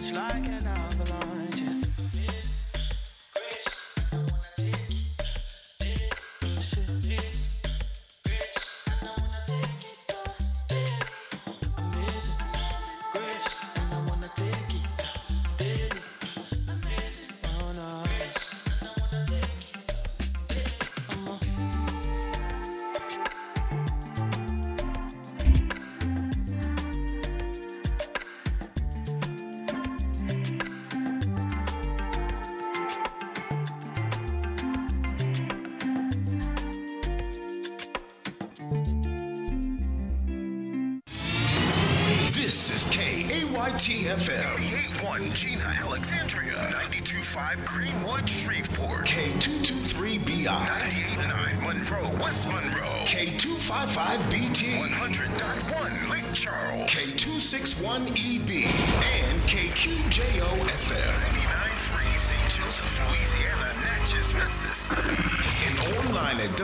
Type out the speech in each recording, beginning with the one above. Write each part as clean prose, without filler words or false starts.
It's like an avalanche. This is KAYT-FM, 88.1 Gina, Alexandria, 92.5 Greenwood, Shreveport, K223BI, 98.9 Monroe, West Monroe, K255BT, 100.1 Lake Charles, K261EB, and KQJO-FM, 99.3 St. Joseph, Louisiana, Natchez, Mississippi, and online at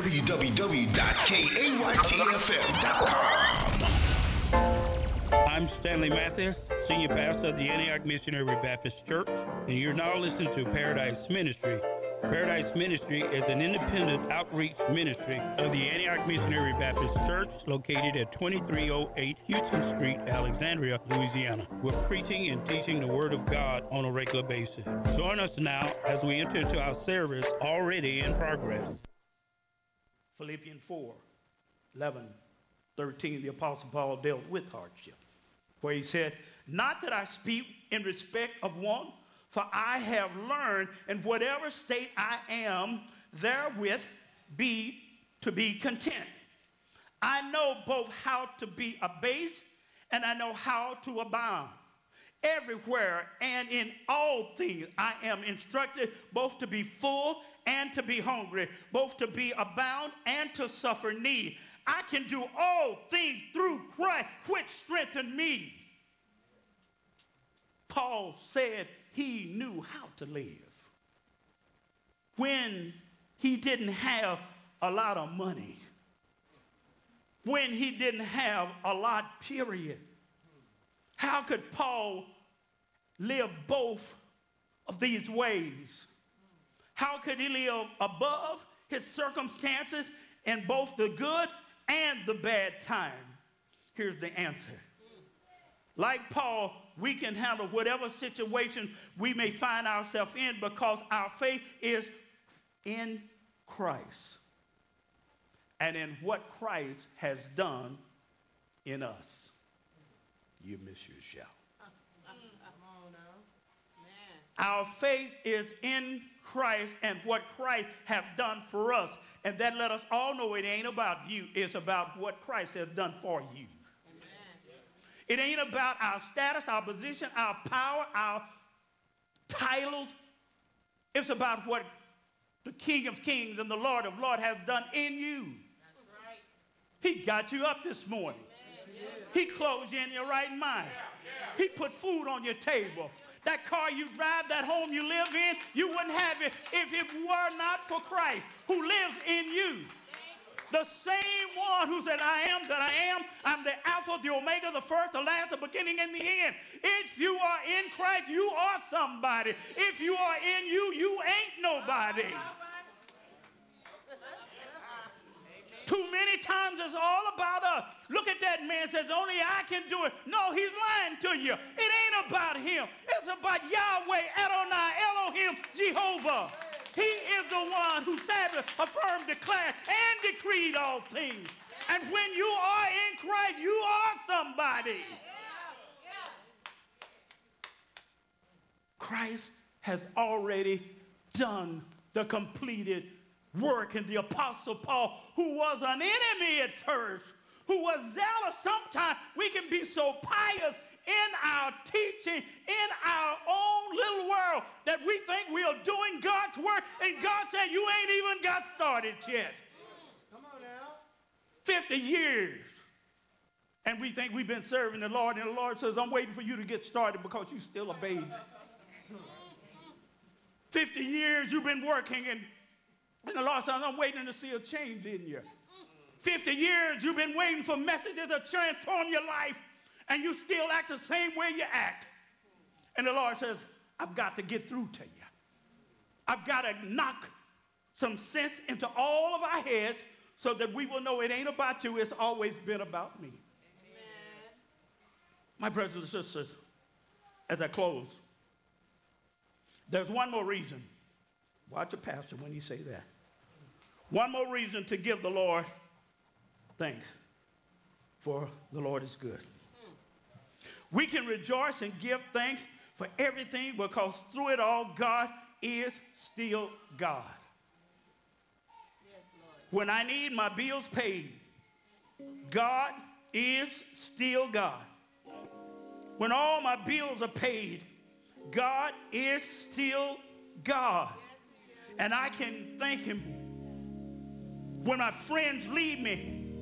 www.kaytfm.com. I'm Stanley Mathis, Senior Pastor of the Antioch Missionary Baptist Church, and you're now listening to Paradise Ministry. Paradise Ministry is an independent outreach ministry of the Antioch Missionary Baptist Church located at 2308 Houston Street, Alexandria, Louisiana. We're preaching and teaching the Word of God on a regular basis. Join us now as we enter into our service already in progress. Philippians 4:11-13, the Apostle Paul dealt with hardship, where he said, "Not that I speak in respect of one, for I have learned in whatever state I am, therewith to be content. I know both how to be abased, and I know how to abound. Everywhere and in all things I am instructed both to be full and to be hungry, both to be abound and to suffer need. I can do all things through Christ, which strengthened me." Paul said he knew how to live when he didn't have a lot of money, when he didn't have a lot, period. How could Paul live both of these ways? How could he live above his circumstances in both the good and the bad time? Here's the answer. Like Paul, we can handle whatever situation we may find ourselves in because our faith is in Christ and in what Christ has done in us. You miss your shout. Our faith is in Christ and what Christ have done for us. And that let us all know it ain't about you. It's about what Christ has done for you. It ain't about our status, our position, our power, our titles. It's about what the King of Kings and the Lord of Lords has done in you. That's right. He got you up this morning. Amen. He clothed you in your right mind. He put food on your table. That car you drive, that home you live in, you wouldn't have it if it were not for Christ who lives in you. The same one who said, "I am that I am. I'm the Alpha, the Omega, the first, the last, the beginning, and the end." If you are in Christ, you are somebody. If you are in you, you ain't nobody. Too many times it's all about us. Look at that man, says, "Only I can do it." No, he's lying to you. It ain't about him. It's about Yahweh, Adonai, Elohim, Jehovah. He is the one who established, affirmed, declared, and decreed all things. And when you are in Christ, you are somebody. Christ has already done the completed work. And the Apostle Paul, who was an enemy at first, who was zealous, sometimes we can be so pious in our teaching, in our own little world, that we think we are doing God's work, and God said, "You ain't even got started yet." Come on now. 50 years. And we think we've been serving the Lord, and the Lord says, "I'm waiting for you to get started because you're still a baby." 50 years you've been working, and the Lord says, "I'm waiting to see a change in you." 50 years you've been waiting for messages to transform your life, and you still act the same way you act. And the Lord says, I've got to get through to you. I've got to knock some sense into all of our heads so that we will know it ain't about you, it's always been about me. Amen. My brothers and sisters, as I close, there's one more reason. Watch a pastor when you say that. One more reason to give the Lord thanks, for the Lord is good. We can rejoice and give thanks for everything because through it all, God is still God. When I need my bills paid, God is still God. When all my bills are paid, God is still God. And I can thank him. When my friends leave me,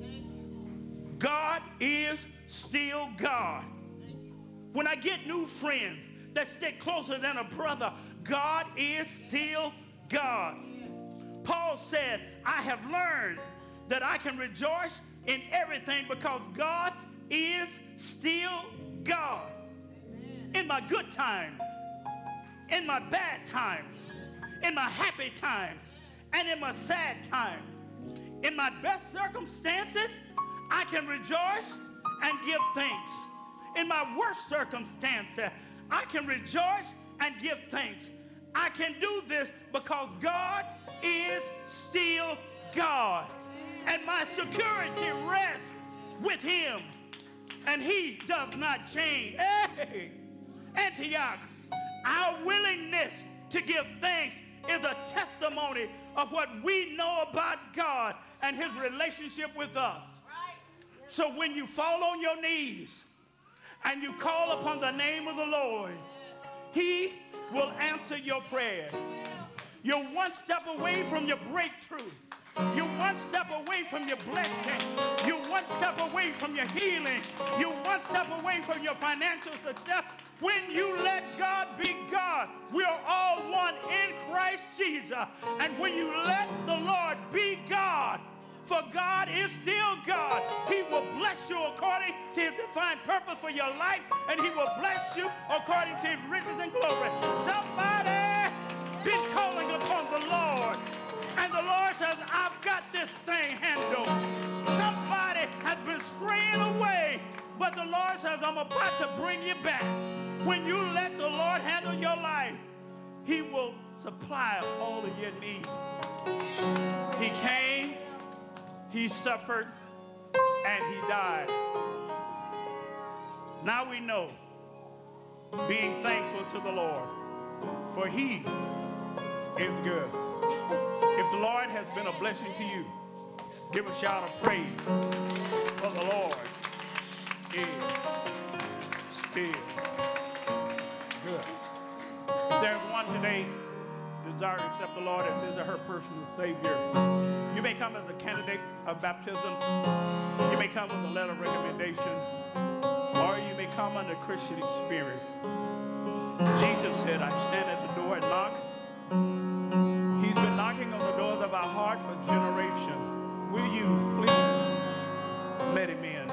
God is still God. When I get new friends that stick closer than a brother, God is still God. Paul said, I have learned that I can rejoice in everything because God is still God. In my good time, in my bad time, in my happy time, and in my sad time, in my best circumstances, I can rejoice and give thanks. In my worst circumstances, I can rejoice and give thanks. I can do this because God is still God. And my security rests with him. And he does not change. Hey, Antioch, our willingness to give thanks is a testimony of what we know about God and his relationship with us. So when you fall on your knees and you call upon the name of the Lord, he will answer your prayer. You're one step away from your breakthrough. You're one step away from your blessing. You're one step away from your healing. You're one step away from your financial success. When you let God be God, we are all one in Christ Jesus. And when you let the Lord be God, for God is still God, he will bless you according to his divine purpose for your life, and he will bless you according to his riches and glory. Somebody been calling upon the Lord, and the Lord says, I've got this thing handled. Somebody has been straying away, but the Lord says, I'm about to bring you back. When you let the Lord handle your life, he will supply all of your needs. He came, he suffered, and he died. Now we know, being thankful to the Lord, for he is good. If the Lord has been a blessing to you, give a shout of praise, for the Lord is still good. If there's one today who desires to accept the Lord as his or her personal Savior, you may come as a candidate of baptism. You may come with a letter of recommendation, or you may come under Christian experience. Jesus said, I stand at the door and knock. He's been knocking on the doors of our heart for generations. Will you please let him in?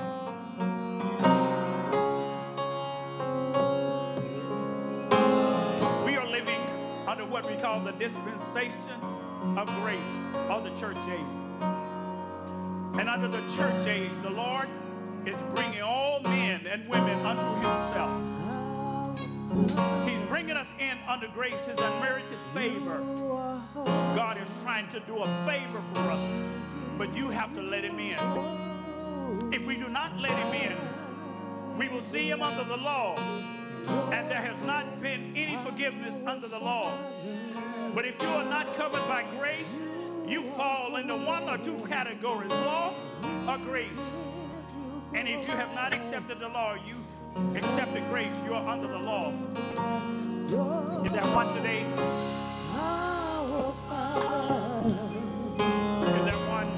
We are living under what we call the dispensation of grace, or the church age. And under the church age, the Lord is bringing all men and women unto himself. He's bringing us in under grace, his unmerited favor. God is trying to do a favor for us, but you have to let him in. If we do not let him in, we will see him under the law, and there has not been any forgiveness under the law. But if you are not covered by grace, you fall into one or two categories, law or grace. And if you have not accepted the law, you accepted grace, you are under the law. Is there one today? Is there one?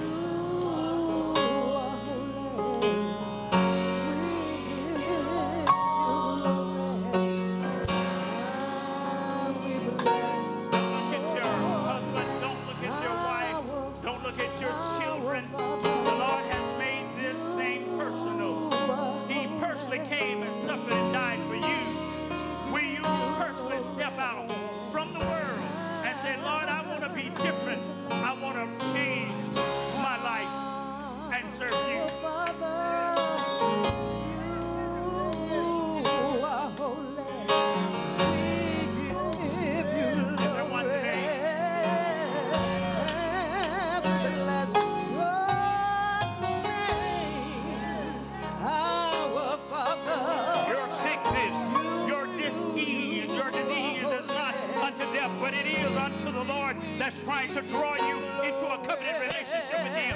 Don't look at your husband, don't look at your wife, don't look at your children. The Lord has made this thing personal. He personally came and suffered and died for you. Will the Lord that's trying to draw you into a covenant relationship with Him.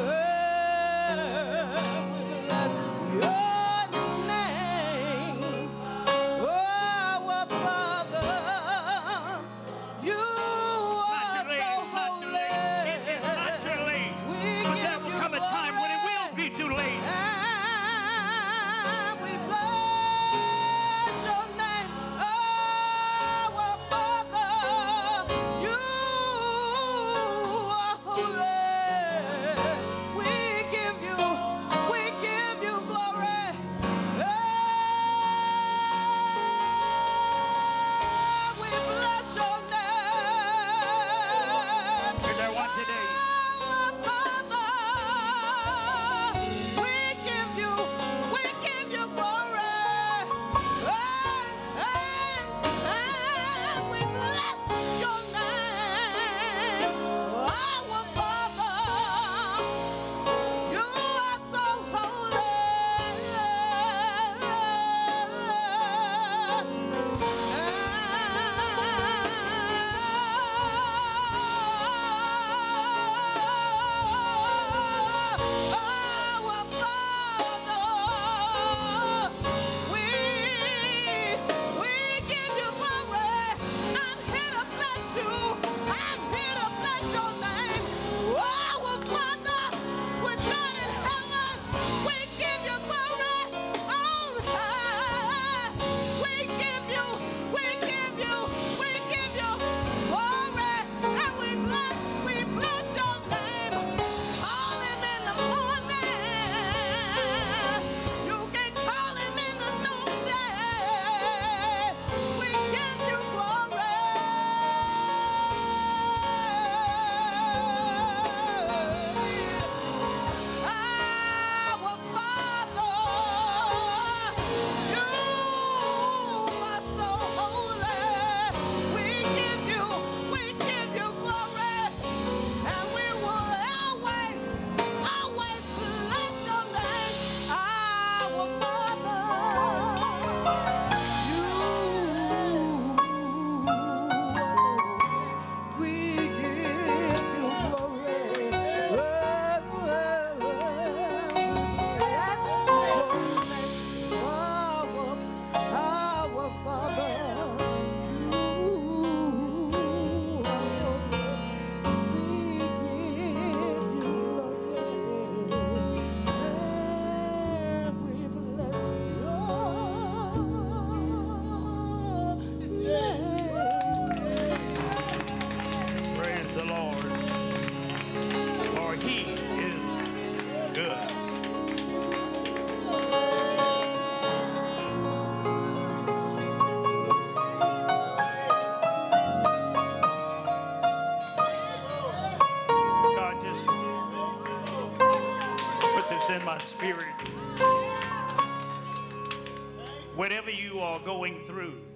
In my spirit, whatever you are going through,